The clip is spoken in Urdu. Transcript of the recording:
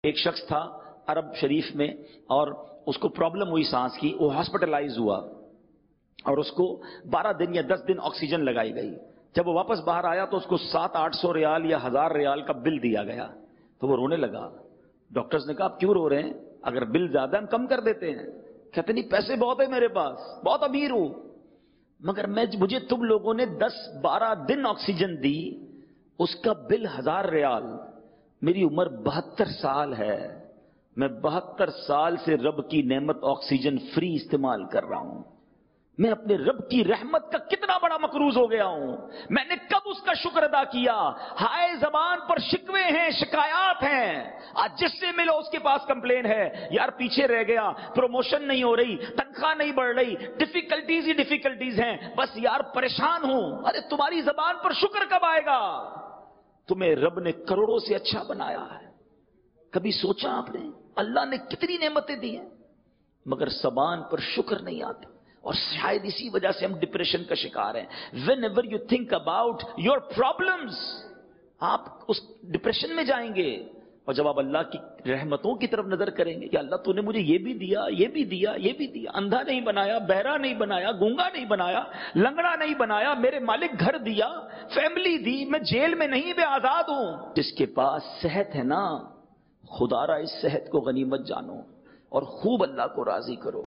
ایک شخص تھا عرب شریف میں اور اس کو پرابلم ہوئی سانس کی، وہ ہاسپٹلائز ہوا اور اس کو 12 دن یا 10 دن آکسیجن لگائی گئی۔ جب وہ واپس باہر آیا تو اس کو 700-800 ریال یا 1000 ریال کا بل دیا گیا، تو وہ رونے لگا۔ ڈاکٹرز نے کہا آپ کیوں رو رہے ہیں؟ اگر بل زیادہ ہم کم کر دیتے ہیں۔ کہتے نہیں پیسے بہت ہیں میرے پاس، بہت امیر ہوں، مگر مجھے تم لوگوں نے 10-12 دن آکسیجن دی، اس کا بل 1000 ریال۔ میری عمر 72 سال ہے، میں 72 سال سے رب کی نعمت آکسیجن فری استعمال کر رہا ہوں۔ میں اپنے رب کی رحمت کا کتنا بڑا مقروض ہو گیا ہوں، میں نے کب اس کا شکر ادا کیا؟ ہائے زبان پر شکوے ہیں، شکایات ہیں، آج جس سے ملو اس کے پاس کمپلین ہے، یار پیچھے رہ گیا، پروموشن نہیں ہو رہی، تنخواہ نہیں بڑھ رہی، ڈیفیکلٹیز ہی ڈیفیکلٹیز ہیں، بس یار پریشان ہوں۔ ارے تمہاری زبان پر شکر کب آئے گا؟ تمہیں رب نے کروڑوں سے اچھا بنایا ہے، کبھی سوچا آپ نے اللہ نے کتنی نعمتیں دی ہیں، مگر زبان پر شکر نہیں آتا، اور شاید اسی وجہ سے ہم ڈپریشن کا شکار ہیں۔ whenever you think about your problems آپ اس ڈپریشن میں جائیں گے، اور جب آپ اللہ کی رحمتوں کی طرف نظر کریں گے کہ اللہ تو نے مجھے یہ بھی دیا، یہ بھی دیا، یہ بھی دیا، اندھا نہیں بنایا، بہرا نہیں بنایا، گونگا نہیں بنایا، لنگڑا نہیں بنایا، میرے مالک گھر دیا، فیملی دی، میں جیل میں نہیں، میں آزاد ہوں۔ جس کے پاس صحت ہے نا، خدا را اس صحت کو غنیمت جانو اور خوب اللہ کو راضی کرو۔